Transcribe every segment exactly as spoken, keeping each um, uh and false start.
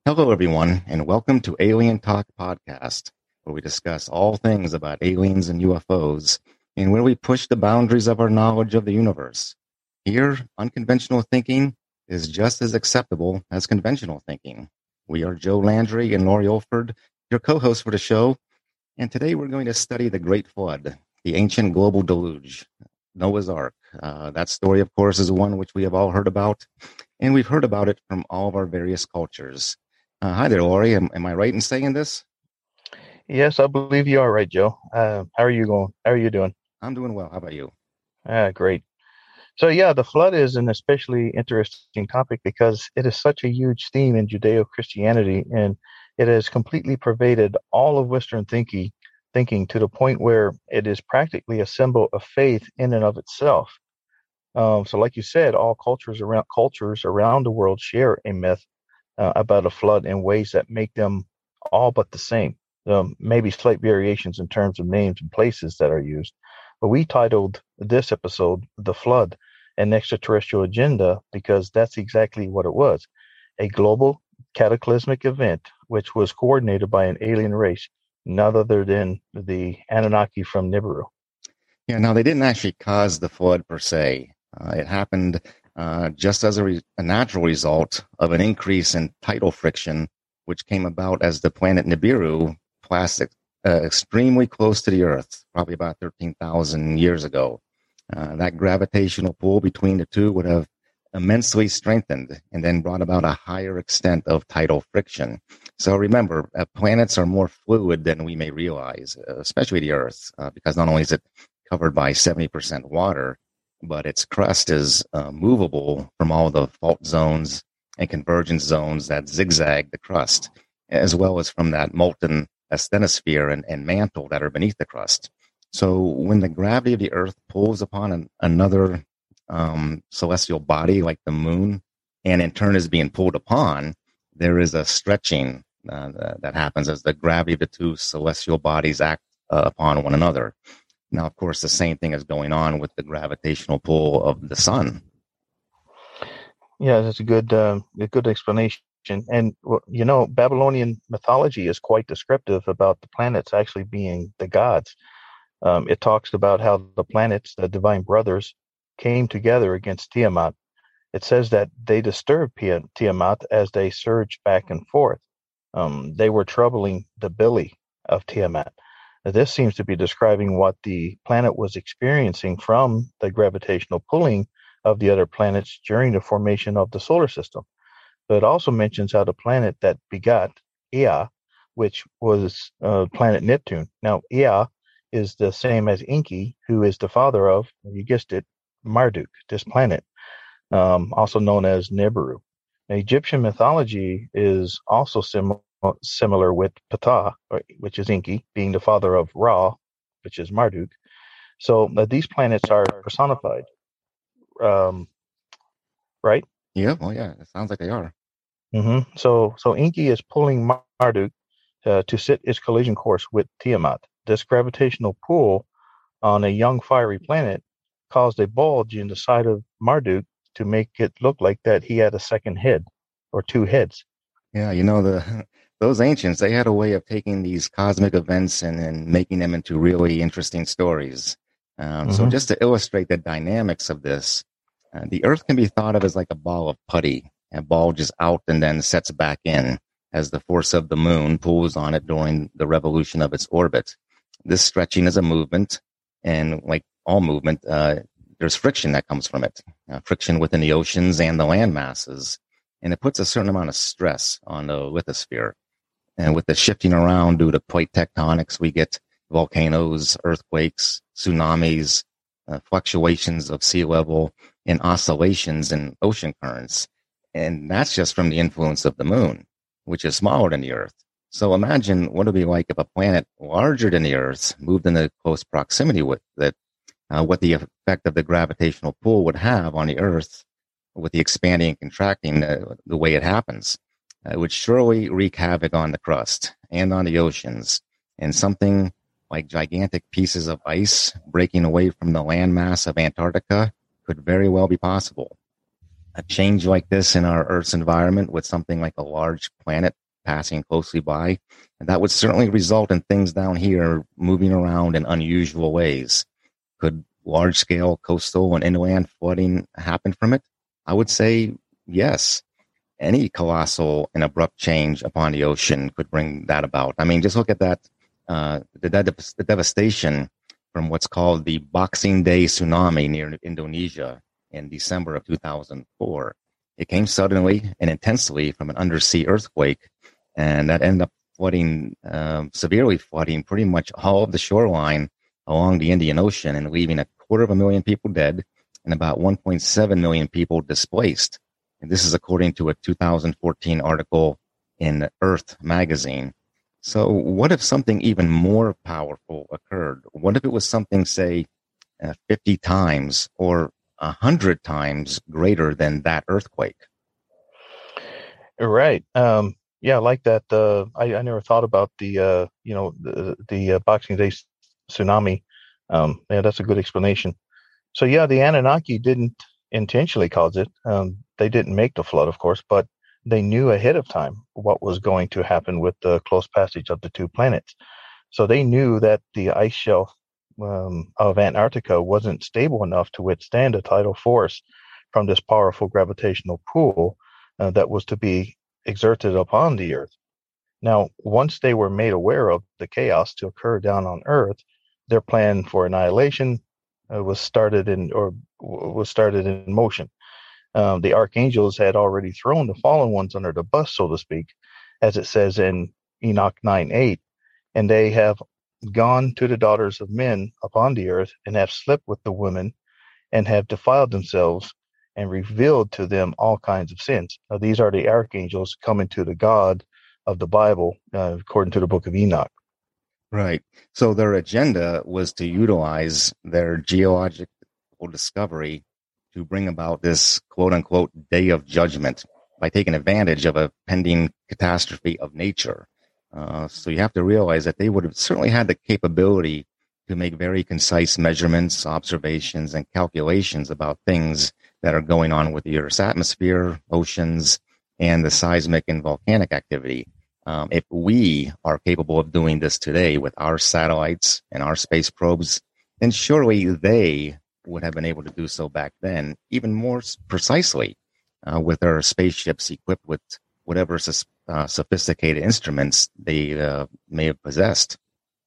Hello, everyone, and welcome to Alien Talk Podcast, where we discuss all things about aliens and U F Os, and where we push the boundaries of our knowledge of the universe. Here, unconventional thinking is just as acceptable as conventional thinking. We are Joe Landry and Lori Olford, your co-hosts for the show, and today we're going to study the Great Flood, the ancient global deluge, Noah's Ark. Uh, that story, of course, is one which we have all heard about, and we've heard about it from all of our various cultures. Uh, hi there, Lori. Am, am I right in saying this? Yes, I believe you are right, Joe. Uh, how are you going? How are you doing? I'm doing well. How about you? Ah, great. So yeah, the flood is an especially interesting topic because it is such a huge theme in Judeo-Christianity, and it has completely pervaded all of Western thinking, thinking to the point where it is practically a symbol of faith in and of itself. Um, so, like you said, all cultures around cultures around the world share a myth uh, about a flood in ways that make them all but the same. Um, maybe slight variations in terms of names and places that are used. But we titled this episode The Flood, an Extraterrestrial Agenda, because that's exactly what it was, a global cataclysmic event which was coordinated by an alien race, none other than the Anunnaki from Nibiru. Yeah, now they didn't actually cause the flood per se. Uh, it happened uh, just as a, re- a natural result of an increase in tidal friction, which came about as the planet Nibiru passed uh, extremely close to the Earth, probably about thirteen thousand years ago. Uh, that gravitational pull between the two would have immensely strengthened and then brought about a higher extent of tidal friction. So remember, uh, planets are more fluid than we may realize, uh, especially the Earth, uh, because not only is it covered by seventy percent water, but its crust is uh, movable from all the fault zones and convergence zones that zigzag the crust, as well as from that molten asthenosphere and, and mantle that are beneath the crust. So when the gravity of the Earth pulls upon an, another um, celestial body like the moon, and in turn is being pulled upon, there is a stretching uh, that happens as the gravity of the two celestial bodies act uh, upon one another. Now, of course, the same thing is going on with the gravitational pull of the sun. Yeah, that's a good, uh, a good explanation. And well, you know, Babylonian mythology is quite descriptive about the planets actually being the gods. Um, it talks about how the planets, the divine brothers, came together against Tiamat. It says that they disturbed Tiamat as they surged back and forth. Um, they were troubling the belly of Tiamat. Now, this seems to be describing what the planet was experiencing from the gravitational pulling of the other planets during the formation of the solar system. But it also mentions how the planet that begot Ea, which was uh, planet Neptune. Now, Ea is the same as Enki, who is the father of, you guessed it, Marduk, this planet, um, also known as Nibiru. Now, Egyptian mythology is also sim- similar with Ptah, which is Enki, being the father of Ra, which is Marduk. So uh, these planets are personified, um, right? Yeah, well, yeah, it sounds like they are. hmm So, so Enki is pulling Marduk uh, to sit its collision course with Tiamat. This gravitational pull on a young fiery planet caused a bulge in the side of Marduk to make it look like that he had a second head or two heads. Yeah, you know, the those ancients, they had a way of taking these cosmic events and, and making them into really interesting stories. Um, so hmm just to illustrate the dynamics of this, uh, the Earth can be thought of as like a ball of putty. It bulges out and then sets back in as the force of the moon pulls on it during the revolution of its orbit. This stretching is a movement, and like all movement, uh, there's friction that comes from it, uh, friction within the oceans and the land masses, and it puts a certain amount of stress on the lithosphere. And with the shifting around due to plate tectonics, we get volcanoes, earthquakes, tsunamis, uh, fluctuations of sea level, and oscillations in ocean currents. And that's just from the influence of the moon, which is smaller than the Earth. So imagine what it would be like if a planet larger than the Earth moved into close proximity with it, uh, what the effect of the gravitational pull would have on the Earth with the expanding and contracting uh, the way it happens. Uh, it would surely wreak havoc on the crust and on the oceans, and something like gigantic pieces of ice breaking away from the landmass of Antarctica could very well be possible. a change like this in our Earth's environment with something like a large planet passing closely by, and that would certainly result in things down here moving around in unusual ways. Could large-scale coastal and inland flooding happen from it? I would say yes. Any colossal and abrupt change upon the ocean could bring that about. I mean, just look at that, uh, the, the, the devastation from what's called the Boxing Day tsunami near Indonesia in December of two thousand four. It came suddenly and intensely from an undersea earthquake, and that ended up flooding, um, severely flooding pretty much all of the shoreline along the Indian Ocean and leaving a quarter of a million people dead and about one point seven million people displaced. And this is according to a two thousand fourteen article in Earth magazine. So what if something even more powerful occurred? What if it was something, say, uh, fifty times or one hundred times greater than that earthquake? Right. Um, yeah, I like that. Uh, I, I never thought about the, uh, you know, the, the uh, Boxing Day tsunami. Um, yeah, that's a good explanation. So yeah, the Anunnaki didn't intentionally cause it. Um, they didn't make the flood, of course, but they knew ahead of time what was going to happen with the close passage of the two planets. So they knew that the ice shelf um, of Antarctica wasn't stable enough to withstand a tidal force from this powerful gravitational pull uh, that was to be exerted upon the Earth. Now, once they were made aware of the chaos to occur down on Earth, their plan for annihilation uh, was started in or w- was started in motion. Um, the archangels had already thrown the fallen ones under the bus, so to speak, as it says in Enoch nine eight, and they have gone to the daughters of men upon the earth and have slept with the women and have defiled themselves and revealed to them all kinds of sins. Now, these are the archangels coming to the God of the Bible, uh, according to the book of Enoch. Right. So their agenda was to utilize their geological discovery to bring about this quote unquote day of judgment by taking advantage of a pending catastrophe of nature. Uh, so you have to realize that they would have certainly had the capability to make very concise measurements, observations, and calculations about things that are going on with the Earth's atmosphere, oceans, and the seismic and volcanic activity. Um, if we are capable of doing this today with our satellites and our space probes, then surely they would have been able to do so back then, even more precisely, uh, with their spaceships equipped with whatever uh, sophisticated instruments they uh, may have possessed.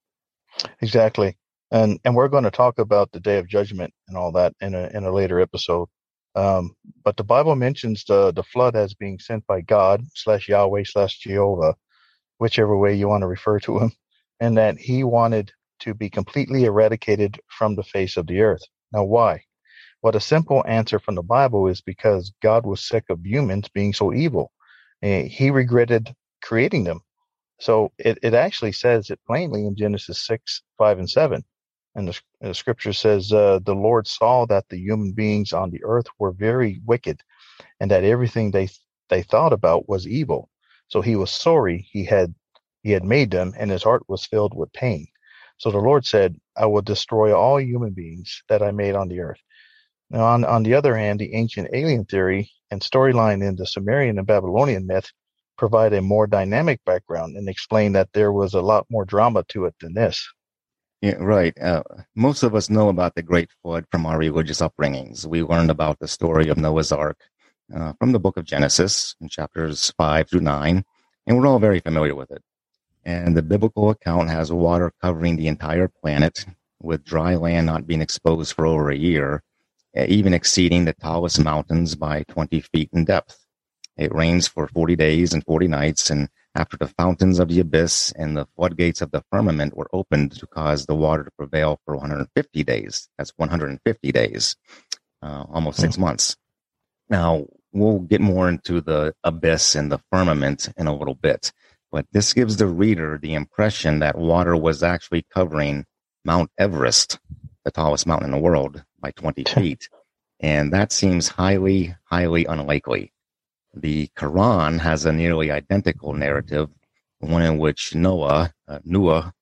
Exactly. And and we're going to talk about the Day of Judgment and all that in a in a later episode. Um, but the Bible mentions the the flood as being sent by God slash Yahweh slash Jehovah, whichever way you want to refer to him, and that he wanted to be completely eradicated from the face of the earth. Now, why? Well, the simple answer from the Bible is because God was sick of humans being so evil. Uh, He regretted creating them. So it, it actually says it plainly in Genesis six, five, and seven. And the, the scripture says, uh, the Lord saw that the human beings on the earth were very wicked and that everything they they thought about was evil. So he was sorry he had he had made them, and his heart was filled with pain. So the Lord said, I will destroy all human beings that I made on the earth. Now, on, on the other hand, the ancient alien theory and storyline in the Sumerian and Babylonian myth provide a more dynamic background and explain that there was a lot more drama to it than this. Yeah, right. Uh, most of us know about the Great Flood from our religious upbringings. We learned about the story of Noah's Ark uh, from the book of Genesis in chapters five through nine, and we're all very familiar with it. And the biblical account has water covering the entire planet, with dry land not being exposed for over a year, even exceeding the tallest mountains by twenty feet in depth. It rains for forty days and forty nights, and after the fountains of the abyss and the floodgates of the firmament were opened to cause the water to prevail for one hundred fifty days. That's one hundred fifty days, uh, almost six months. Now, we'll get more into the abyss and the firmament in a little bit, but this gives the reader the impression that water was actually covering Mount Everest, the tallest mountain in the world, by twenty feet. And that seems highly, highly unlikely. The Quran has a nearly identical narrative, one in which Noah, uh, Noah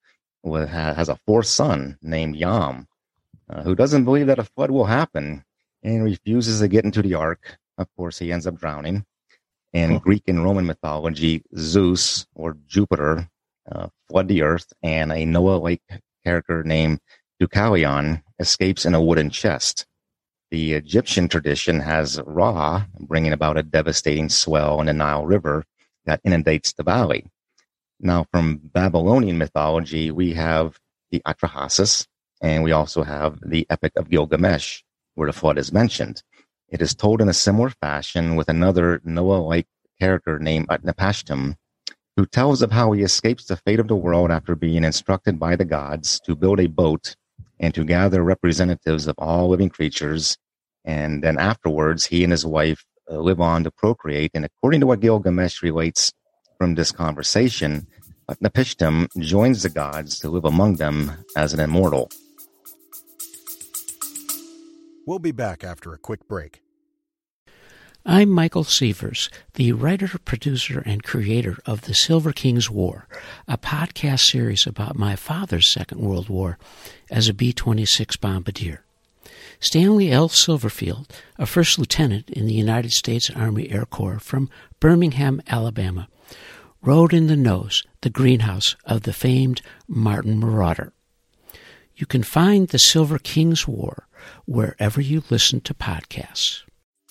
has a fourth son named Yam, uh, who doesn't believe that a flood will happen and refuses to get into the ark of course, he ends up drowning. In Greek and Roman mythology, Zeus, or Jupiter, uh, flood the earth, and a Noah-like character named Deucalion escapes in a wooden chest. The Egyptian tradition has Ra bringing about a devastating swell in the Nile River that inundates the valley. Now, from Babylonian mythology, we have the Atrahasis, and we also have the Epic of Gilgamesh, where the flood is mentioned. It is told in a similar fashion with another Noah-like character named Utnapishtim, who tells of how he escapes the fate of the world after being instructed by the gods to build a boat and to gather representatives of all living creatures. And then afterwards, he and his wife uh, live on to procreate. And according to what Gilgamesh relates from this conversation, Utnapishtim joins the gods to live among them as an immortal. We'll be back after a quick break. I'm Michael Sievers, the writer, producer, and creator of The Silver King's War, a podcast series about my father's Second World War as a B twenty-six bombardier. Stanley L. Silverfield, a first lieutenant in the United States Army Air Corps from Birmingham, Alabama, rode in the nose, the greenhouse of the famed Martin Marauder. You can find The Silver King's War wherever you listen to podcasts.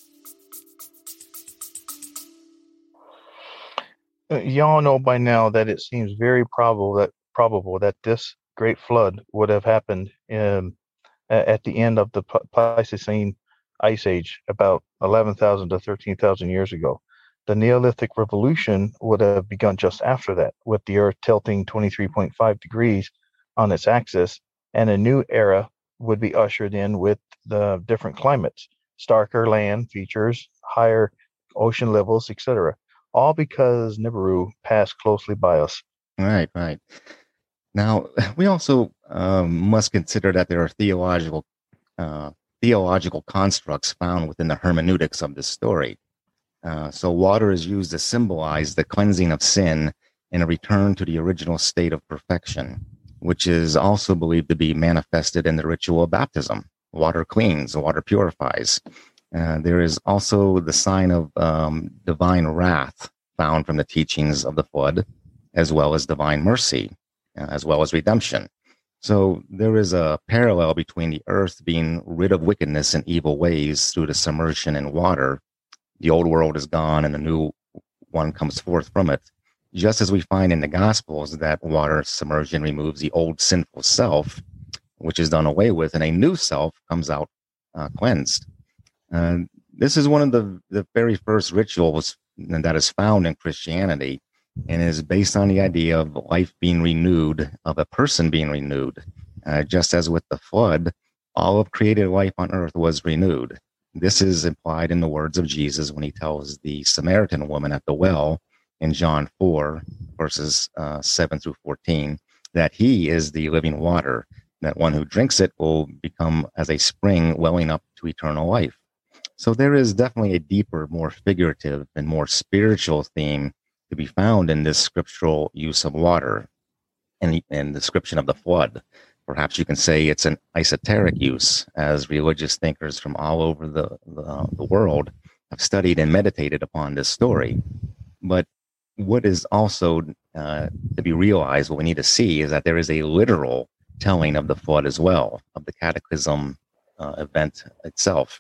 Uh, Y'all know by now that it seems very probable that probable that this great flood would have happened in, at the end of the Pleistocene Ice Age, about eleven thousand to thirteen thousand years ago. The Neolithic Revolution would have begun just after that, with the Earth tilting twenty-three point five degrees on its axis, and a new era would be ushered in with the different climates, starker land features, higher ocean levels, et cetera. All because Nibiru passed closely by us. Right, right. Now, we also um, must consider that there are theological uh, theological constructs found within the hermeneutics of this story. Uh, so water is used to symbolize the cleansing of sin and a return to the original state of perfection, which is also believed to be manifested in the ritual of baptism. Water cleans, water purifies. Uh, there is also the sign of um, divine wrath found from the teachings of the flood, as well as divine mercy, uh, as well as redemption. So there is a parallel between the earth being rid of wickedness and evil ways through the submersion in water. The old world is gone and the new one comes forth from it. Just as we find in the Gospels that water submersion removes the old sinful self, which is done away with, and a new self comes out uh, cleansed. Uh, this is one of the, the very first rituals that is found in Christianity and is based on the idea of life being renewed, of a person being renewed. Uh, just as with the flood, all of created life on earth was renewed. This is implied in the words of Jesus when he tells the Samaritan woman at the well in John four, verses uh, seven through fourteen, that he is the living water, that one who drinks it will become as a spring welling up to eternal life. So there is definitely a deeper, more figurative, and more spiritual theme to be found in this scriptural use of water and, and description of the flood. Perhaps you can say it's an esoteric use, as religious thinkers from all over the, the, the world have studied and meditated upon this story. But what is also uh, to be realized, what we need to see, is that there is a literal telling of the flood as well, of the cataclysm uh, event itself.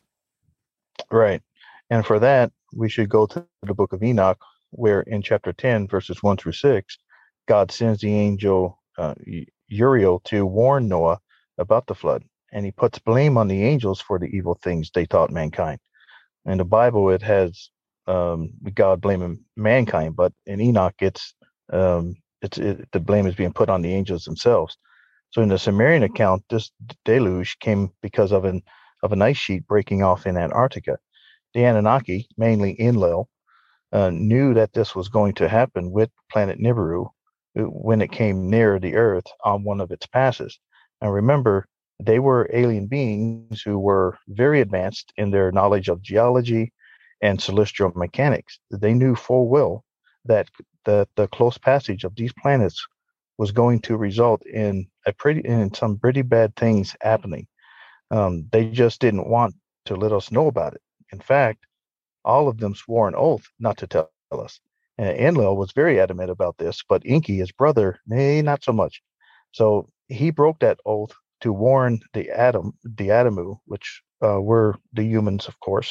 Right. And for that, we should go to the book of Enoch, where in chapter ten, verses one through six, God sends the angel uh, Uriel to warn Noah about the flood. And he puts blame on the angels for the evil things they taught mankind. In the Bible, it has um, God blaming mankind, but in Enoch, it's um, it's it, the blame is being put on the angels themselves. So in the Sumerian account, this deluge came because of an of an ice sheet breaking off in Antarctica. The Anunnaki, mainly Enlil, uh, knew that this was going to happen with planet Nibiru when it came near the Earth on one of its passes. And remember, they were alien beings who were very advanced in their knowledge of geology and celestial mechanics. They knew full well that the, the close passage of these planets was going to result in a pretty in some pretty bad things happening. Um, they just didn't want to let us know about it. In fact, all of them swore an oath not to tell us. And Enlil was very adamant about this, but Inki, his brother, nay, not so much. So he broke that oath to warn the Adam, the Adamu, which uh, were the humans, of course,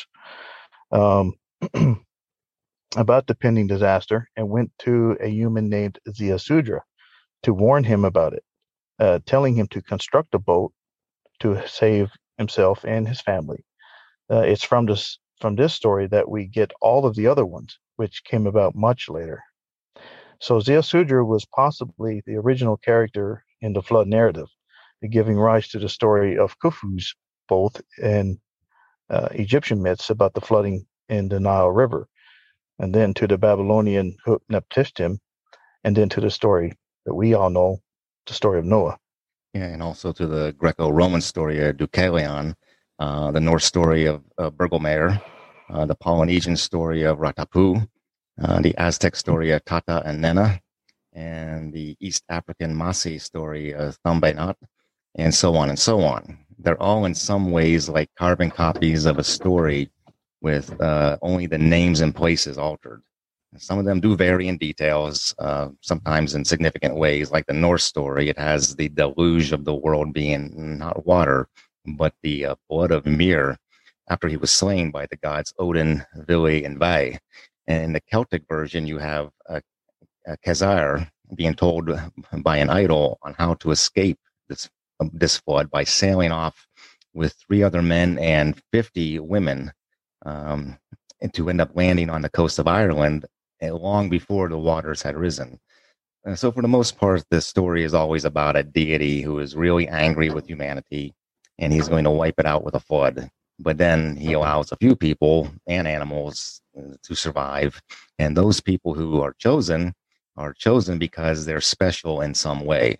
um, about the pending disaster, and went to a human named Ziusudra to warn him about it, uh, telling him to construct a boat to save himself and his family. Uh, it's from this from this story that we get all of the other ones, which came about much later. So Ziusudra was possibly the original character in the flood narrative, giving rise to the story of Khufu's both in uh, Egyptian myths about the flooding in the Nile River, and then to the Babylonian Utnapishtim, and then to the story that we all know, the story of Noah. Yeah, and also to the Greco-Roman story of Deucalion, uh, the Norse story of uh, Bergelmeer, uh, the Polynesian story of Ratapu, uh, the Aztec story of Tata and Nena, and the East African Masi story of Thumbainat, and so on and so on. They're all in some ways like carbon copies of a story with uh, only the names and places altered. Some of them do vary in details, uh, sometimes in significant ways, like the Norse story. It has the deluge of the world being not water, but the uh, blood of Ymir after he was slain by the gods Odin, Vili, and Vai. And in the Celtic version, you have uh, uh, Khazar being told by an idol on how to escape this, uh, this flood by sailing off with three other men and fifty women, um, and to end up landing on the coast of Ireland long before the waters had risen. And so for the most part, the story is always about a deity who is really angry with humanity, and he's going to wipe it out with a flood. But then he allows a few people and animals to survive, and those people who are chosen are chosen because they're special in some way.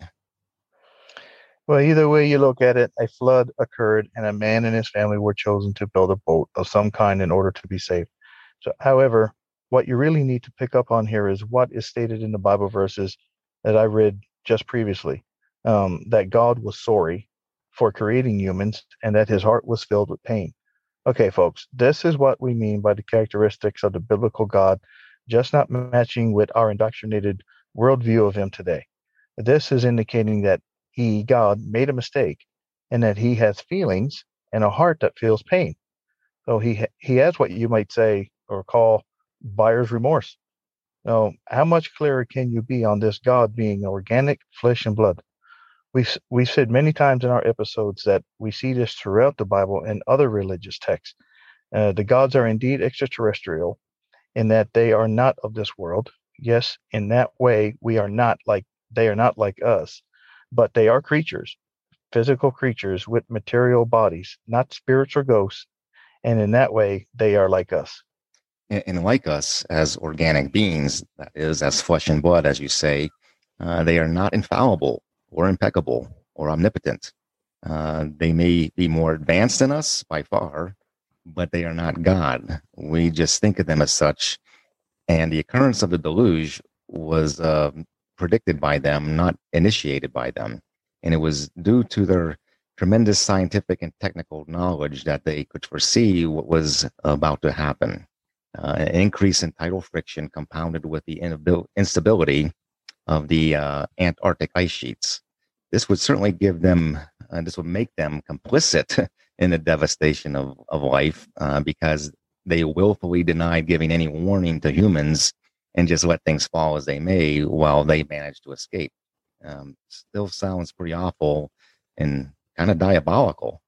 Well, either way you look at it, a flood occurred, and a man and his family were chosen to build a boat of some kind in order to be saved. So, however, what you really need to pick up on here is what is stated in the Bible verses that I read just previously, um, that God was sorry for creating humans and that his heart was filled with pain. Okay, folks, this is what we mean by the characteristics of the biblical God, just not matching with our indoctrinated worldview of him today. This is indicating that he, God, made a mistake and that he has feelings and a heart that feels pain. So he he has what you might say or call buyer's remorse. Now, how much clearer can you be on this God being organic, flesh and blood? We've, we've said many times in our episodes that we see this throughout the Bible and other religious texts. Uh, the gods are indeed extraterrestrial in that they are not of this world. Yes, in that way, we are not like, they are not like us, but they are creatures, physical creatures with material bodies, not spirits or ghosts. And in that way, they are like us. And like us as organic beings, that is, as flesh and blood, as you say, uh, they are not infallible or impeccable or omnipotent. Uh, they may be more advanced than us by far, but they are not God. We just think of them as such. And the occurrence of the deluge was uh, predicted by them, not initiated by them. And it was due to their tremendous scientific and technical knowledge that they could foresee what was about to happen. Uh, an increase in tidal friction compounded with the instability of the uh, Antarctic ice sheets. This would certainly give them, uh, this would make them complicit in the devastation of, of life uh, because they willfully denied giving any warning to humans and just let things fall as they may while they managed to escape. Um, still sounds pretty awful and kind of diabolical.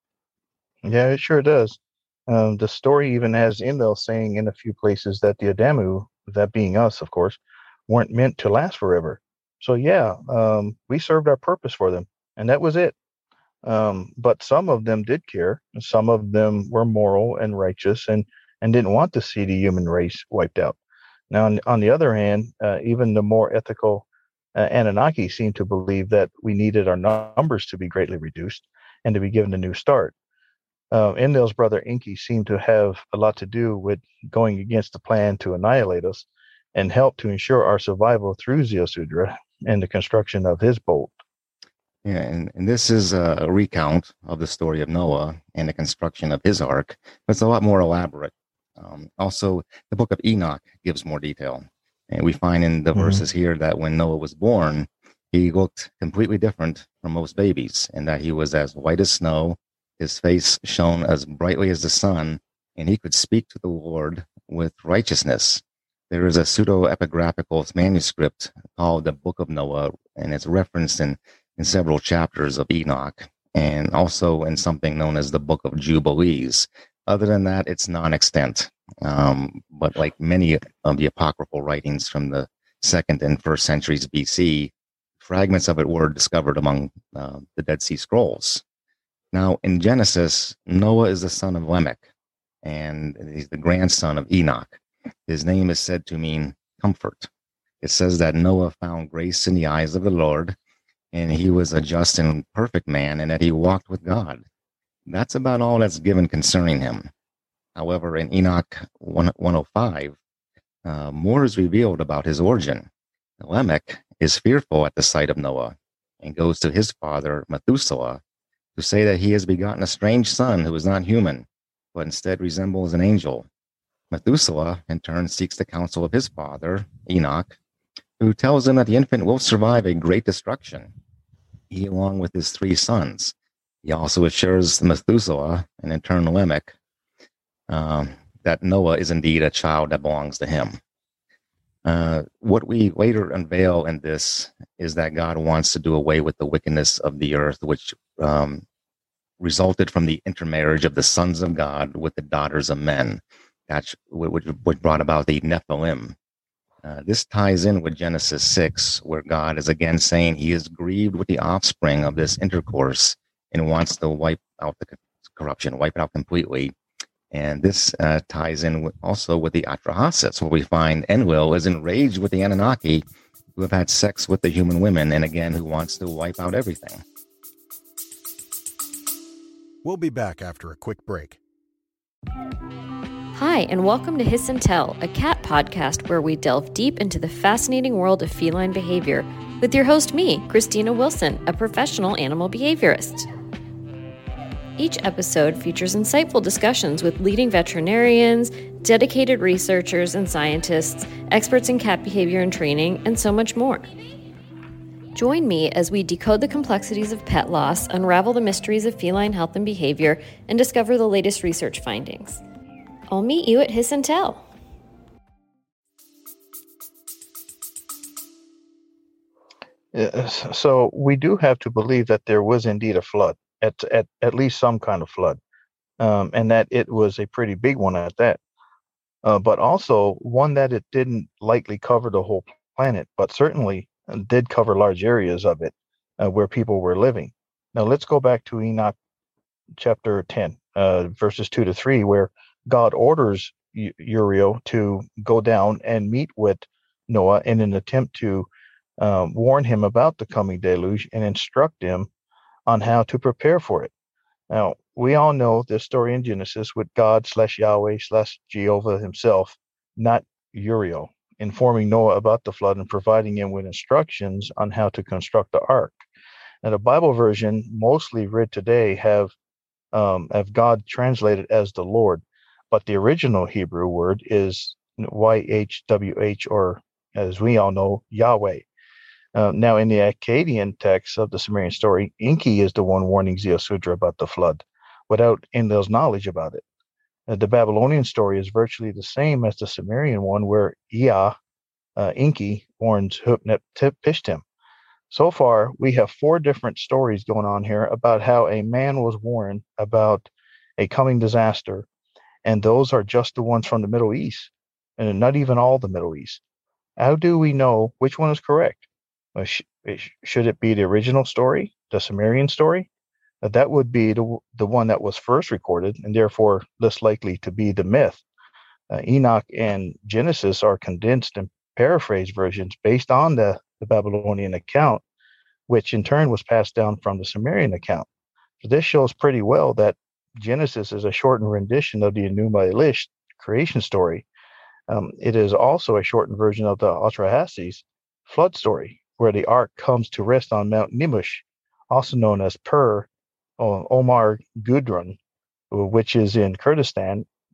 Yeah, it sure does. Um, the story even has Enlil saying in a few places that the Adamu, that being us, of course, weren't meant to last forever. So yeah, um, we served our purpose for them, and that was it. Um, but some of them did care, and some of them were moral and righteous, and and didn't want to see the human race wiped out. Now, on, on the other hand, uh, even the more ethical uh, Anunnaki seemed to believe that we needed our numbers to be greatly reduced and to be given a new start. Uh, Enlil's brother Inki seemed to have a lot to do with going against the plan to annihilate us and help to ensure our survival through Ziusudra and the construction of his boat. Yeah, and, and this is a recount of the story of Noah and the construction of his ark. It's a lot more elaborate. Um, also, the book of Enoch gives more detail. And we find in the Mhm. verses here that when Noah was born, he looked completely different from most babies, and that he was as white as snow, his face shone as brightly as the sun, and he could speak to the Lord with righteousness. There is a pseudo-epigraphical manuscript called the Book of Noah, and it's referenced in, in several chapters of Enoch, and also in something known as the Book of Jubilees. Other than that, it's non-extant. Um, but like many of the apocryphal writings from the second and first centuries B C, fragments of it were discovered among uh, the Dead Sea Scrolls. Now, in Genesis, Noah is the son of Lamech, and he's the grandson of Enoch. His name is said to mean comfort. It says that Noah found grace in the eyes of the Lord, and he was a just and perfect man, and that he walked with God. That's about all that's given concerning him. However, in Enoch one oh five, uh, more is revealed about his origin. Lamech is fearful at the sight of Noah and goes to his father, Methuselah, to say that he has begotten a strange son who is not human, but instead resembles an angel. Methuselah, in turn, seeks the counsel of his father, Enoch, who tells him that the infant will survive a great destruction, he along with his three sons. He also assures Methuselah, and in turn Lamech, um, that Noah is indeed a child that belongs to him. Uh, what we later unveil in this is that God wants to do away with the wickedness of the earth, which um, resulted from the intermarriage of the sons of God with the daughters of men. That's which, which brought about the Nephilim. Uh, this ties in with Genesis six, where God is again saying he is grieved with the offspring of this intercourse and wants to wipe out the corruption, wipe it out completely. And this uh, ties in with, also with the Atrahasis, where we find Enlil is enraged with the Anunnaki who have had sex with the human women, and again, who wants to wipe out everything. We'll be back after a quick break. Hi, and welcome to Hiss and Tell, a cat podcast where we delve deep into the fascinating world of feline behavior with your host, me, Christina Wilson, a professional animal behaviorist. Each episode features insightful discussions with leading veterinarians, dedicated researchers and scientists, experts in cat behavior and training, and so much more. Join me as we decode the complexities of pet loss, unravel the mysteries of feline health and behavior, and discover the latest research findings. I'll meet you at Hiss and Tell. Yes, so we do have to believe that there was indeed a flood, at at, at least some kind of flood, um, and that it was a pretty big one at that. Uh, but also one that it didn't likely cover the whole planet, but certainly did cover large areas of it uh, where people were living. Now let's go back to Enoch chapter ten, uh, verses two to three, where God orders U- Uriel to go down and meet with Noah in an attempt to um, warn him about the coming deluge and instruct him on how to prepare for it. Now, we all know this story in Genesis with God slash Yahweh slash Jehovah himself, not Uriel, informing Noah about the flood and providing him with instructions on how to construct the ark. Now, the Bible version, mostly read today, have um, have God translated as the Lord, but the original Hebrew word is Y H W H, or as we all know, Yahweh. Uh, now, in the Akkadian text of the Sumerian story, Enki is the one warning Ziusudra about the flood, without Enlil's knowledge about it. Uh, the Babylonian story is virtually the same as the Sumerian one, where Ea, uh, Enki, warns Hutep-Pishtim. So far, we have four different stories going on here about how a man was warned about a coming disaster, and those are just the ones from the Middle East, and not even all the Middle East. How do we know which one is correct? Uh, sh- should it be the original story, the Sumerian story? Uh, that would be the the one that was first recorded, and therefore less likely to be the myth. Uh, Enoch and Genesis are condensed and paraphrased versions based on the, the Babylonian account, which in turn was passed down from the Sumerian account. So this shows pretty well that Genesis is a shortened rendition of the Enuma Elish creation story. Um, it is also a shortened version of the Atrahasis flood story, where the ark comes to rest on Mount Nimush, also known as Per or Omar Gudrun, which is in Kurdistan,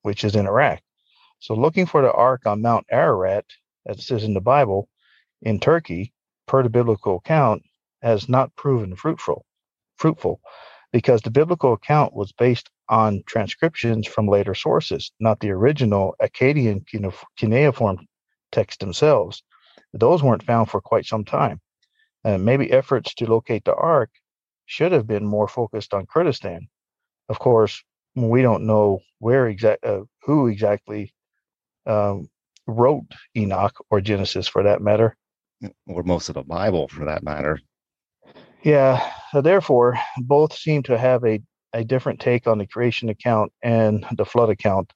which is in Iraq. So looking for the ark on Mount Ararat, as it says in the Bible, in Turkey, per the biblical account, has not proven fruitful, fruitful, because the biblical account was based on transcriptions from later sources, not the original Akkadian cuneiform texts themselves. Those weren't found for quite some time. Uh, maybe efforts to locate the ark should have been more focused on Kurdistan. Of course, we don't know where exact, uh, who exactly um, wrote Enoch or Genesis, for that matter, or most of the Bible, for that matter. Yeah. So therefore, both seem to have a, a different take on the creation account and the flood account,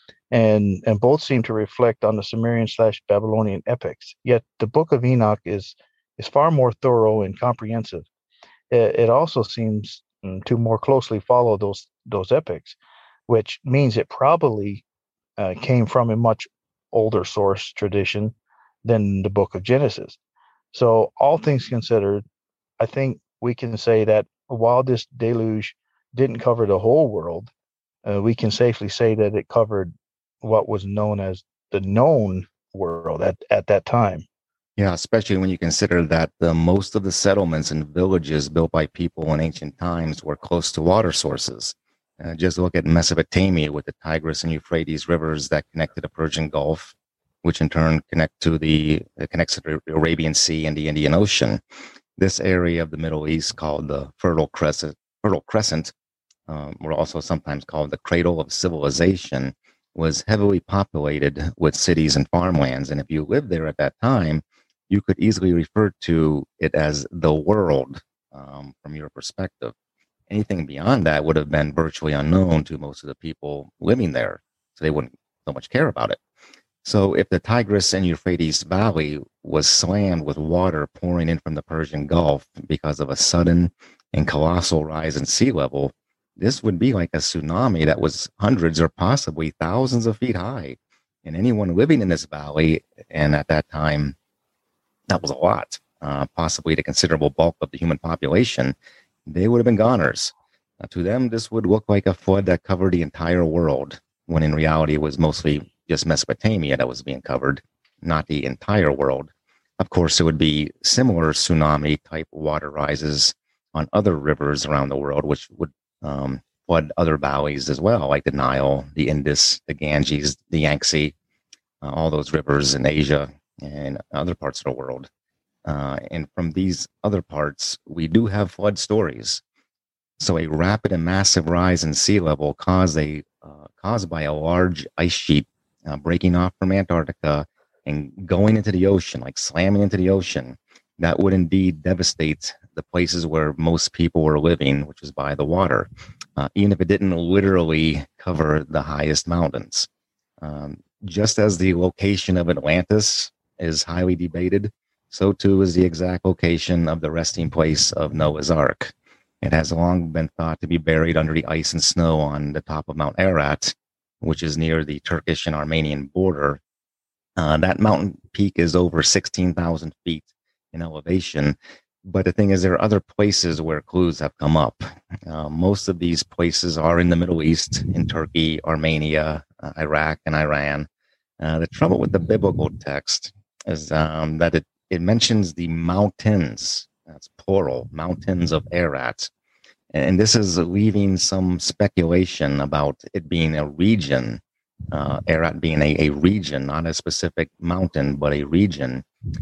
and and both seem to reflect on the Sumerian slash Babylonian epics. Yet the Book of Enoch is is far more thorough and comprehensive. It, it also seems to more closely follow those those epics, which means it probably uh, came from a much older source tradition than the Book of Genesis. So all things considered, I think we can say that while this deluge didn't cover the whole world, uh, we can safely say that it covered what was known as the known world at, at that time. Yeah, especially when you consider that the most of the settlements and villages built by people in ancient times were close to water sources. Uh, just look at Mesopotamia with the Tigris and Euphrates rivers that connect to the Persian Gulf, which in turn connect to the it connects to the Arabian Sea and the Indian Ocean. This area of the Middle East, called the Fertile Crescent, Fertile Crescent, um, or also sometimes called the Cradle of Civilization, was heavily populated with cities and farmlands. And if you lived there at that time, you could easily refer to it as the world um, from your perspective. Anything beyond that would have been virtually unknown to most of the people living there, so they wouldn't so much care about it. So if the Tigris and Euphrates Valley was slammed with water pouring in from the Persian Gulf because of a sudden and colossal rise in sea level, this would be like a tsunami that was hundreds or possibly thousands of feet high. And anyone living in this valley, and at that time, that was a lot, uh, possibly the considerable bulk of the human population, they would have been goners. Uh, to them, this would look like a flood that covered the entire world, when in reality it was mostly just Mesopotamia that was being covered, not the entire world. Of course, there would be similar tsunami-type water rises on other rivers around the world, which would um, flood other valleys as well, like the Nile, the Indus, the Ganges, the Yangtze, uh, all those rivers in Asia and other parts of the world. Uh, and from these other parts, we do have flood stories. So a rapid and massive rise in sea level caused, a, uh, caused by a large ice sheet uh, breaking off from Antarctica and going into the ocean, like slamming into the ocean, that would indeed devastate the places where most people were living, which was by the water, uh, even if it didn't literally cover the highest mountains. Um, just as the location of Atlantis is highly debated, so too is the exact location of the resting place of Noah's Ark. It has long been thought to be buried under the ice and snow on the top of Mount Ararat, which is near the Turkish and Armenian border. Uh, that mountain peak is over sixteen thousand feet in elevation. But the thing is, there are other places where clues have come up. Uh, most of these places are in the Middle East, in Turkey, Armenia, uh, Iraq, and Iran. Uh, the trouble with the biblical text is um, that it, it mentions the mountains, that's plural, mountains of Ararat. And this is leaving some speculation about it being a region, uh, Ararat being a, a region, not a specific mountain, but a region.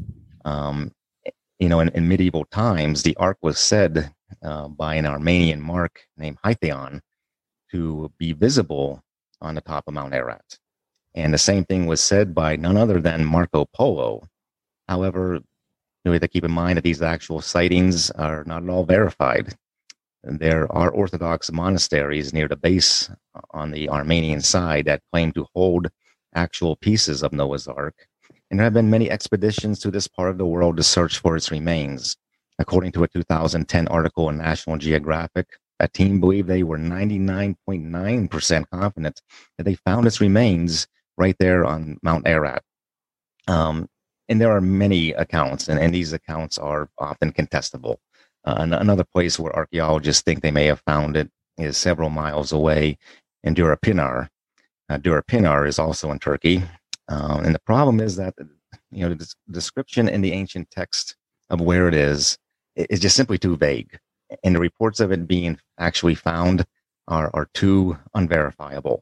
Um, you know, in, in medieval times, the ark was said uh, by an Armenian monarch named Hytheon to be visible on the top of Mount Ararat. And the same thing was said by none other than Marco Polo. However, we have to keep in mind that these actual sightings are not at all verified. There are Orthodox monasteries near the base on the Armenian side that claim to hold actual pieces of Noah's Ark. And there have been many expeditions to this part of the world to search for its remains. According to a two thousand ten article in National Geographic, a team believed they were ninety-nine point nine percent confident that they found its remains right there on Mount Ararat. Um, and there are many accounts, and, and these accounts are often contestable. Uh, another place where archaeologists think they may have found it is several miles away in Durapinar. Uh, Durapinar is also in Turkey. Um, and the problem is that, you know, the description in the ancient text of where it is is just simply too vague. And the reports of it being actually found are, are too unverifiable.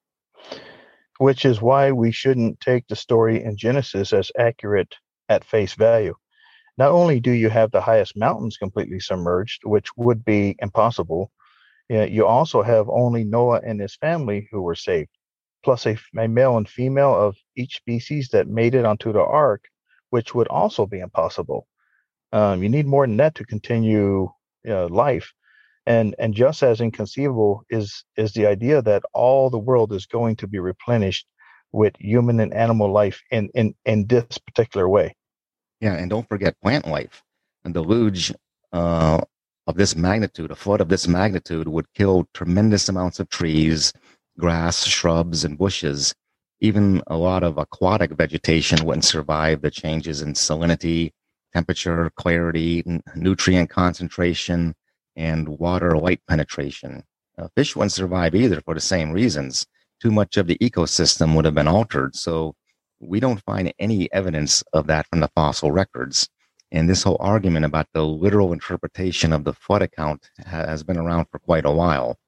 Which is why we shouldn't take the story in Genesis as accurate at face value. Not only do you have the highest mountains completely submerged, which would be impossible, you also have only Noah and his family who were saved, plus a, a male and female of each species that made it onto the ark, which would also be impossible. Um, you need more than that to continue you know, life. And and just as inconceivable is is the idea that all the world is going to be replenished with human and animal life in in, in this particular way. Yeah, and don't forget plant life. A deluge uh, of this magnitude, a flood of this magnitude, would kill tremendous amounts of trees, grass, shrubs, and bushes. Even a lot of aquatic vegetation wouldn't survive the changes in salinity, temperature, clarity, n- nutrient concentration, and water light penetration. Uh, fish wouldn't survive either for the same reasons. Too much of the ecosystem would have been altered. So we don't find any evidence of that from the fossil records. And this whole argument about the literal interpretation of the flood account ha- has been around for quite a while.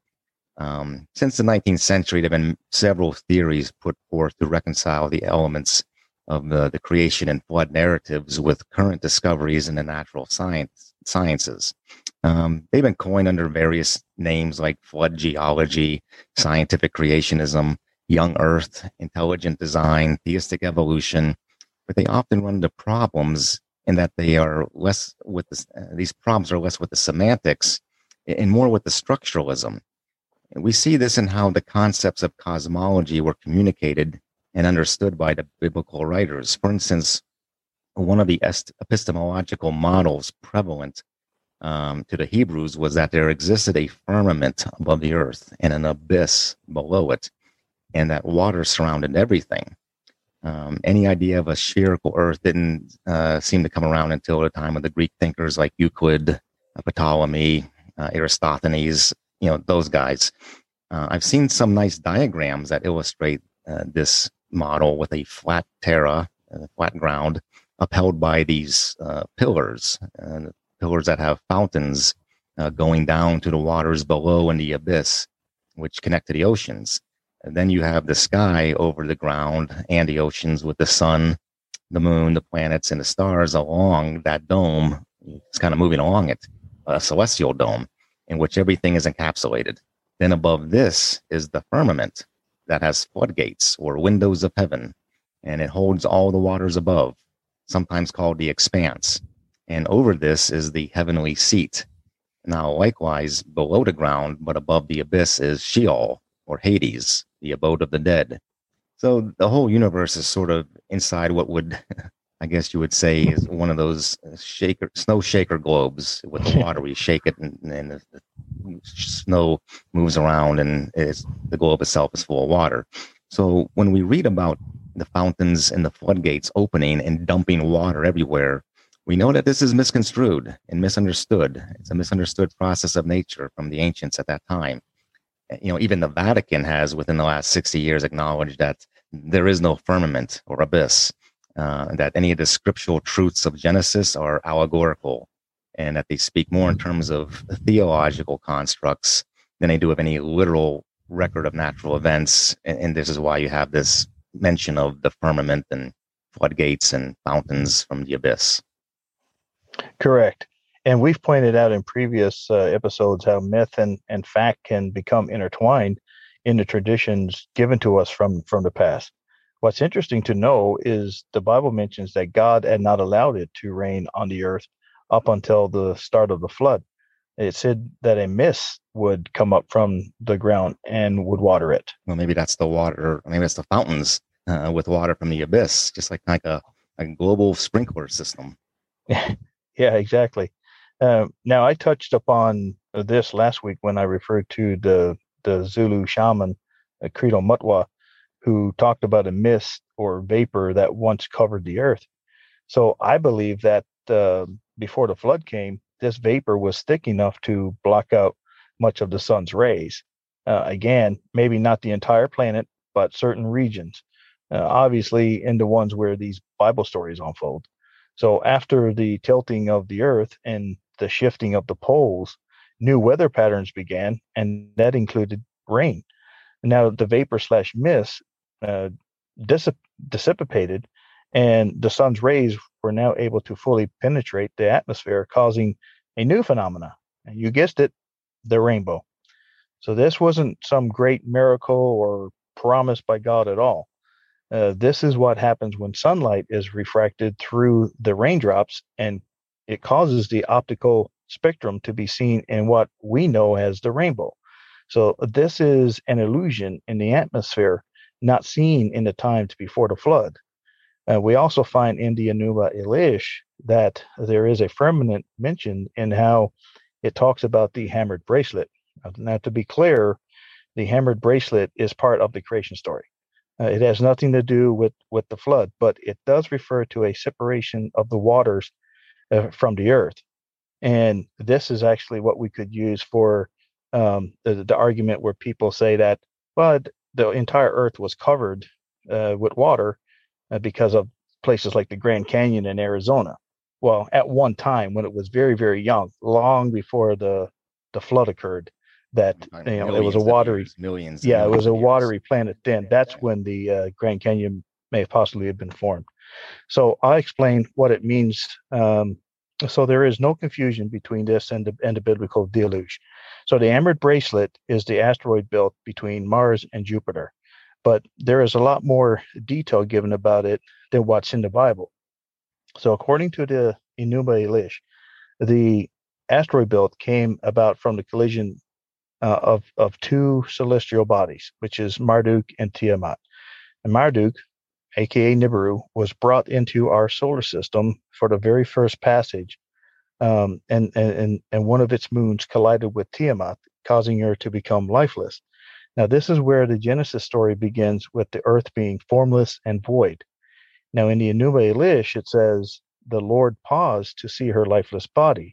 Um, since the nineteenth century, there have been several theories put forth to reconcile the elements of the, the creation and flood narratives with current discoveries in the natural science sciences. Um, they've been coined under various names like flood geology, scientific creationism, young earth, intelligent design, theistic evolution, but they often run into problems in that they are less with the, uh, these problems are less with the semantics and more with the structuralism. And we see this in how the concepts of cosmology were communicated and understood by the biblical writers. For instance, one of the est- epistemological models prevalent um, to the Hebrews was that there existed a firmament above the earth and an abyss below it, and that water surrounded everything. Um, any idea of a spherical earth didn't uh, seem to come around until the time of the Greek thinkers like Euclid, uh, Ptolemy, uh, Aristophanes, you know, those guys. Uh, I've seen some nice diagrams that illustrate uh, this model with a flat terra, uh, flat ground, upheld by these uh, pillars, uh, pillars that have fountains uh, going down to the waters below in the abyss, which connect to the oceans. And then you have the sky over the ground and the oceans with the sun, the moon, the planets, and the stars along that dome. It's kind of moving along it, a celestial dome in which everything is encapsulated. Then above this is the firmament that has floodgates or windows of heaven, and it holds all the waters above, sometimes called the expanse. And over this is the heavenly seat. Now, likewise, below the ground, but above the abyss is Sheol, or Hades, the abode of the dead. So the whole universe is sort of inside what would, I guess you would say, is one of those shaker, snow shaker globes with the water. We shake it, and, and the, the snow moves around, and it's, the globe itself is full of water. So when we read about the fountains and the floodgates opening and dumping water everywhere, we know that this is misconstrued and misunderstood. It's a misunderstood process of nature from the ancients at that time. You know, even the Vatican has, within the last sixty years, acknowledged that there is no firmament or abyss, uh, that any of the scriptural truths of Genesis are allegorical, and that they speak more in terms of theological constructs than they do of any literal record of natural events. And, and this is why you have this mention of the firmament and floodgates and fountains from the abyss. Correct. And we've pointed out in previous uh, episodes how myth and, and fact can become intertwined in the traditions given to us from, from the past. What's interesting to know is the Bible mentions that God had not allowed it to rain on the earth up until the start of the flood. It said that a mist would come up from the ground and would water it. Well, maybe that's the water, maybe that's the fountains uh, with water from the abyss, just like, like a, a global sprinkler system. Yeah, exactly. Uh, now, I touched upon this last week when I referred to the, the Zulu shaman, uh, Credo Mutwa, who talked about a mist or vapor that once covered the earth. So I believe that uh, before the flood came, this vapor was thick enough to block out much of the sun's rays. Uh, again, maybe not the entire planet, but certain regions, uh, obviously in the ones where these Bible stories unfold. So after the tilting of the earth and the shifting of the poles, new weather patterns began, and that included rain. Now the vapor slash mist uh, dissip- dissipated, and the sun's rays were now able to fully penetrate the atmosphere, causing a new phenomena. And you guessed it, the rainbow. So this wasn't some great miracle or promise by God at all. Uh, this is what happens when sunlight is refracted through the raindrops, and it causes the optical spectrum to be seen in what we know as the rainbow. So this is an illusion in the atmosphere not seen in the times before the flood. Uh, we also find in the Enuma Elish that there is a firmament mentioned in how it talks about the hammered bracelet. Now, to be clear, the hammered bracelet is part of the creation story. Uh, it has nothing to do with, with the flood, but it does refer to a separation of the waters uh, from the earth. And this is actually what we could use for um, the, the argument where people say that, well, the entire earth was covered uh, with water uh, because of places like the Grand Canyon in Arizona. Well, at one time when it was very, very young, long before the, the flood occurred, that you know it was a watery years, millions yeah millions it was a years. watery planet then. That's when the uh, Grand Canyon may have possibly have been formed. So I explained what it means. Um, so there is no confusion between this and the, and the biblical deluge. So the hammered bracelet is the asteroid belt between Mars and Jupiter, but there is a lot more detail given about it than what's in the Bible. So according to the Enuma Elish, the asteroid belt came about from the collision Uh, of of two celestial bodies, which is Marduk and Tiamat. And Marduk, aka Nibiru, was brought into our solar system for the very first passage, um, and and and one of its moons collided with Tiamat, causing her to become lifeless. Now, this is where the Genesis story begins, with the earth being formless and void. Now, in the Enuma Elish, it says the Lord paused to see her lifeless body.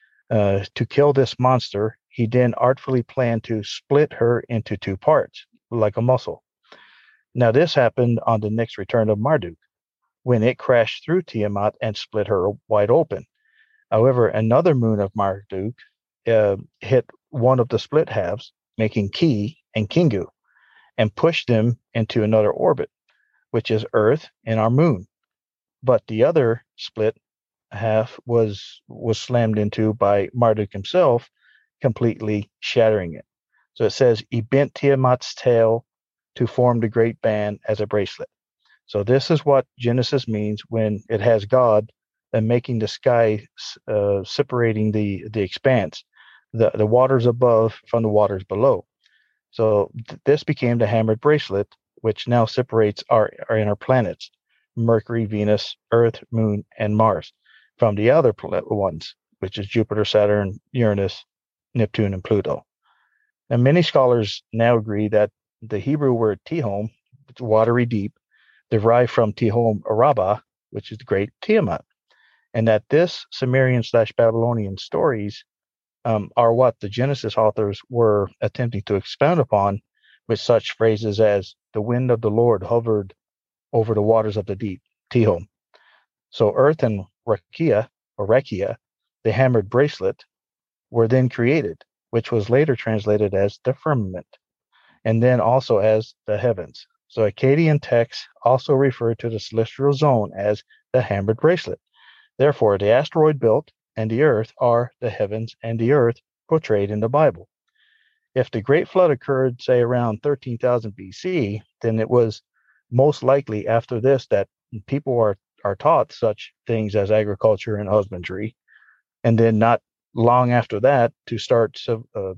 Uh, to kill this monster, he then artfully planned to split her into two parts, like a muscle. Now, this happened on the next return of Marduk, when it crashed through Tiamat and split her wide open. However, another moon of Marduk uh, hit one of the split halves, making Ki and Kingu, and pushed them into another orbit, which is Earth and our moon. But the other split half was was slammed into by Marduk himself, completely shattering it. So it says he bent Tiamat's tail to form the great band as a bracelet. So this is what Genesis means when it has God and making the sky uh, separating the the expanse, the the waters above from the waters below. So th- this became the hammered bracelet, which now separates our, our inner planets, Mercury, Venus, Earth, Moon, and Mars, from the other ones, which is Jupiter, Saturn, Uranus, Neptune, and Pluto. And many scholars now agree that the Hebrew word Tihom, watery deep, derived from Tihom Araba, which is the great Tiamat, and that this Sumerian slash Babylonian stories um, are what the Genesis authors were attempting to expound upon, with such phrases as the wind of the Lord hovered over the waters of the deep, Tihom. So Earth and Rakia, or Rakia, the hammered bracelet, were then created, which was later translated as the firmament, and then also as the heavens. So Akkadian texts also refer to the celestial zone as the hammered bracelet. Therefore, the asteroid belt and the earth are the heavens and the earth portrayed in the Bible. If the Great Flood occurred, say, around thirteen thousand B C, then it was most likely after this that people are, are taught such things as agriculture and husbandry, and then not long after that to start uh,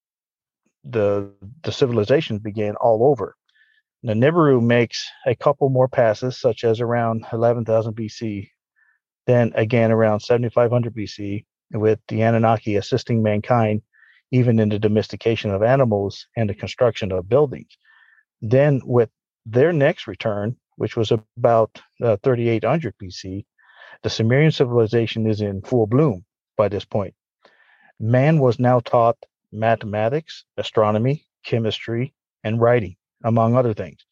the the civilizations began all over. Now, Nibiru makes a couple more passes, such as around eleven thousand B C, then again around seventy-five hundred B C, with the Anunnaki assisting mankind even in the domestication of animals and the construction of buildings. Then with their next return, which was about uh, thirty-eight hundred B C, the Sumerian civilization is in full bloom by this point. Man was now taught mathematics, astronomy, chemistry, and writing, among other things.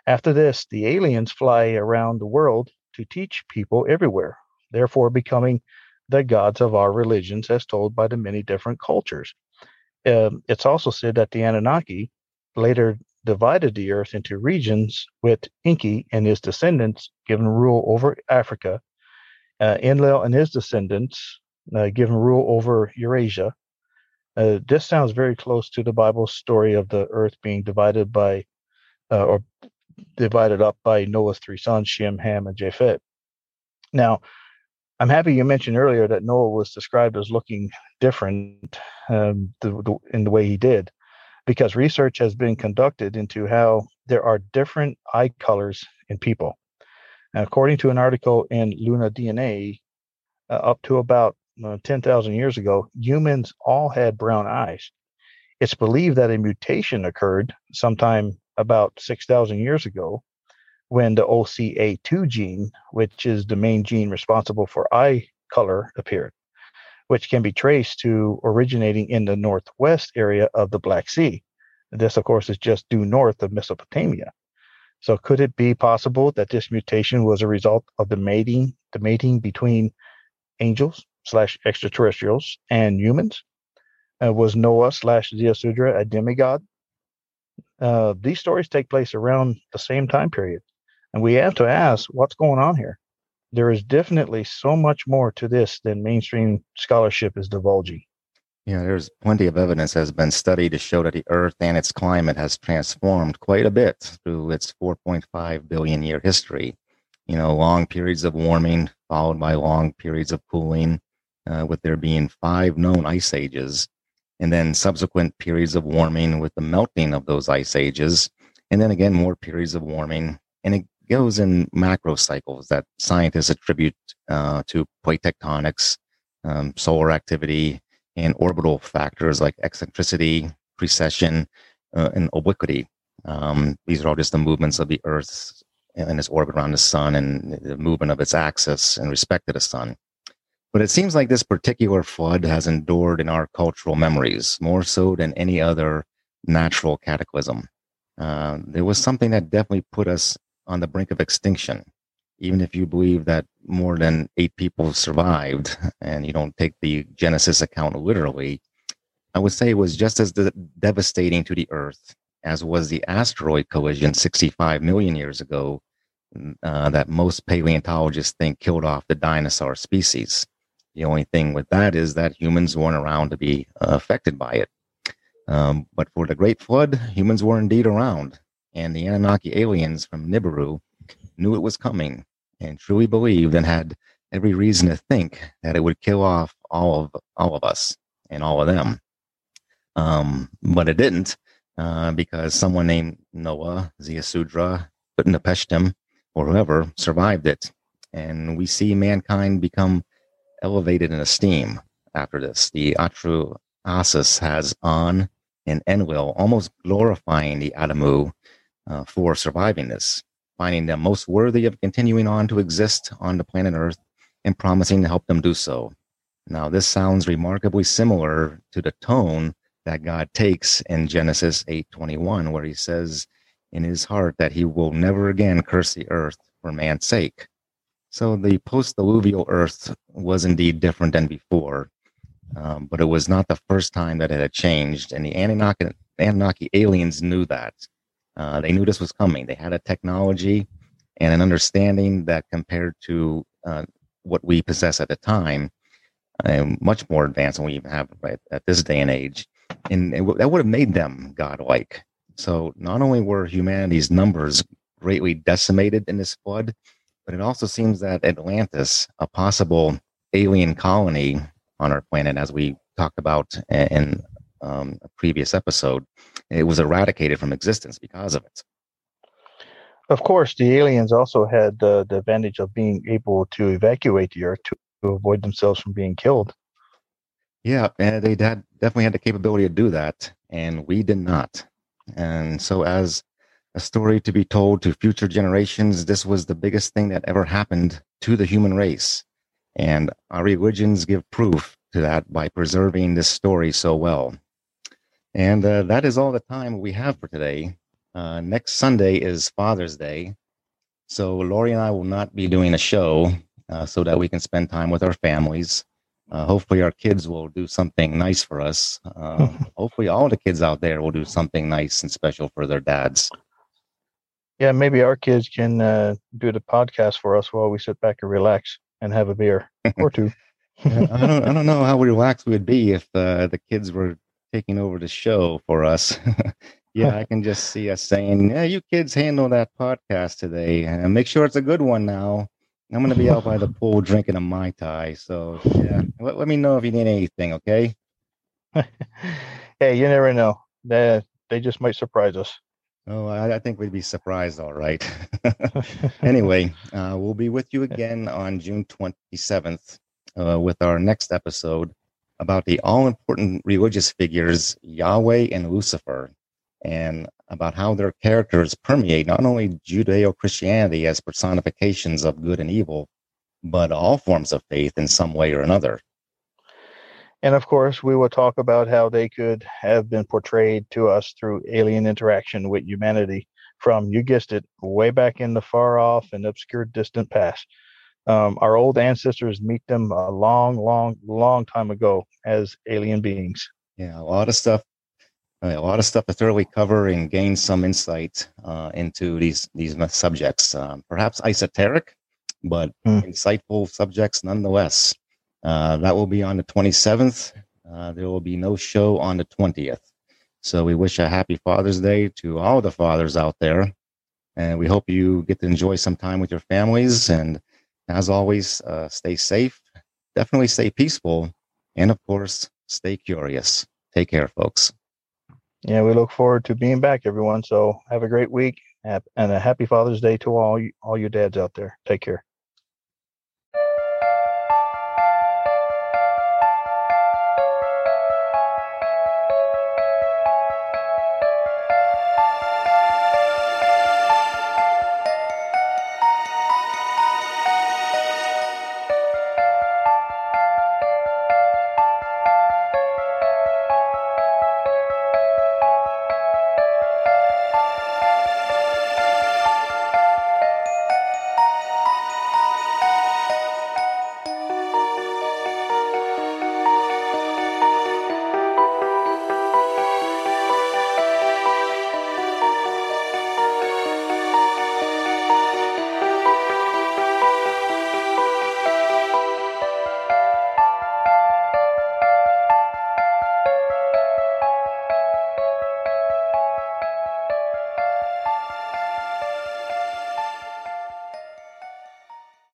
After this, the aliens fly around the world to teach people everywhere, therefore becoming the gods of our religions as told by the many different cultures. Um, it's also said that the Anunnaki later divided the earth into regions, with Enki and his descendants given rule over Africa, uh, Enlil and his descendants uh, given rule over Eurasia. Uh, this sounds very close to the Bible story of the earth being divided by, uh, or divided up by Noah's three sons, Shem, Ham, and Japheth. Now, I'm happy you mentioned earlier that Noah was described as looking different um, the, the, in the way he did, because research has been conducted into how there are different eye colors in people. Now, according to an article in Luna D N A, uh, up to about uh, ten thousand years ago, humans all had brown eyes. It's believed that a mutation occurred sometime about six thousand years ago when the O C A two gene, which is the main gene responsible for eye color, appeared, which can be traced to originating in the northwest area of the Black Sea. This, of course, is just due north of Mesopotamia. So could it be possible that this mutation was a result of the mating, the mating between angels slash extraterrestrials and humans? Uh, was Noah slash Ziusudra a demigod? Uh, these stories take place around the same time period. And we have to ask, what's going on here? There is definitely so much more to this than mainstream scholarship is divulging. Yeah, there's plenty of evidence has been studied to show that the Earth and its climate has transformed quite a bit through its four point five billion year history. You know, long periods of warming followed by long periods of cooling, uh, with there being five known ice ages, and then subsequent periods of warming with the melting of those ice ages, and then again more periods of warming. And it goes in macro cycles that scientists attribute uh, to plate tectonics, um, solar activity, and orbital factors like eccentricity, precession, uh, and obliquity. Um, these are all just the movements of the Earth and its orbit around the sun and the movement of its axis in respect to the sun. But it seems like this particular flood has endured in our cultural memories more so than any other natural cataclysm. Uh, there was something that definitely put us on the brink of extinction. Even if you believe that more than eight people survived and you don't take the Genesis account literally, I would say it was just as de- devastating to the Earth as was the asteroid collision sixty-five million years ago uh, that most paleontologists think killed off the dinosaur species. The only thing with that is that humans weren't around to be uh, affected by it. Um, but for the Great Flood, humans were indeed around, and the Anunnaki aliens from Nibiru knew it was coming and truly believed and had every reason to think that it would kill off all of all of us and all of them. Um, but it didn't, uh, because someone named Noah, Ziusudra, Utnapishtim, or whoever survived it. And we see mankind become elevated in esteem after this. The Atru Asis has An and Enlil almost glorifying the Adamu uh, for surviving this, finding them most worthy of continuing on to exist on the planet Earth and promising to help them do so. Now, this sounds remarkably similar to the tone that God takes in Genesis eight twenty-one, where he says in his heart that he will never again curse the earth for man's sake. So the post-alluvial earth was indeed different than before, um, but it was not the first time that it had changed, and the Anunnaki, Anunnaki aliens knew that. Uh, they knew this was coming. They had a technology and an understanding that compared to uh, what we possess at the time, uh, much more advanced than we even have right at this day and age. And it w- that would have made them godlike. So not only were humanity's numbers greatly decimated in this flood, but it also seems that Atlantis, a possible alien colony on our planet, as we talked about in um, a previous episode, it was eradicated from existence because of it. Of course, the aliens also had uh, the advantage of being able to evacuate the Earth to, to avoid themselves from being killed. Yeah, and they had definitely had the capability to do that, and we did not. And so as a story to be told to future generations, this was the biggest thing that ever happened to the human race. And our religions give proof to that by preserving this story so well. And uh, that is all the time we have for today. Uh, next Sunday is Father's Day. So Lori and I will not be doing a show uh, so that we can spend time with our families. Uh, hopefully our kids will do something nice for us. Uh, hopefully all the kids out there will do something nice and special for their dads. Yeah, maybe our kids can uh, do the podcast for us while we sit back and relax and have a beer or two. I don't I don't know how relaxed we would be if uh, the kids were taking over the show for us. Yeah, I can just see us saying, yeah, you kids handle that podcast today and make sure it's a good one now. I'm going to be out by the pool drinking a Mai Tai. So, yeah, let, let me know if you need anything, okay? Hey, you never know. They, they just might surprise us. Oh, I, I think we'd be surprised, all right. Anyway, uh, we'll be with you again on June twenty-seventh uh, with our next episode about the all-important religious figures Yahweh and Lucifer, and about how their characters permeate not only Judeo-Christianity as personifications of good and evil, but all forms of faith in some way or another. And of course, we will talk about how they could have been portrayed to us through alien interaction with humanity from, you guessed it, way back in the far off and obscure distant past. Um, our old ancestors meet them a long, long, long time ago as alien beings. Yeah, a lot of stuff. A lot of stuff to thoroughly cover and gain some insight uh, into these these subjects. Um, perhaps esoteric, but mm. insightful subjects nonetheless. Uh, that will be on the twenty-seventh. Uh, there will be no show on the twentieth. So we wish a happy Father's Day to all the fathers out there. And we hope you get to enjoy some time with your families. And as always, uh, stay safe, definitely stay peaceful, and of course, stay curious. Take care, folks. Yeah, we look forward to being back, everyone. So have a great week and a happy Father's Day to all you, all you dads out there. Take care.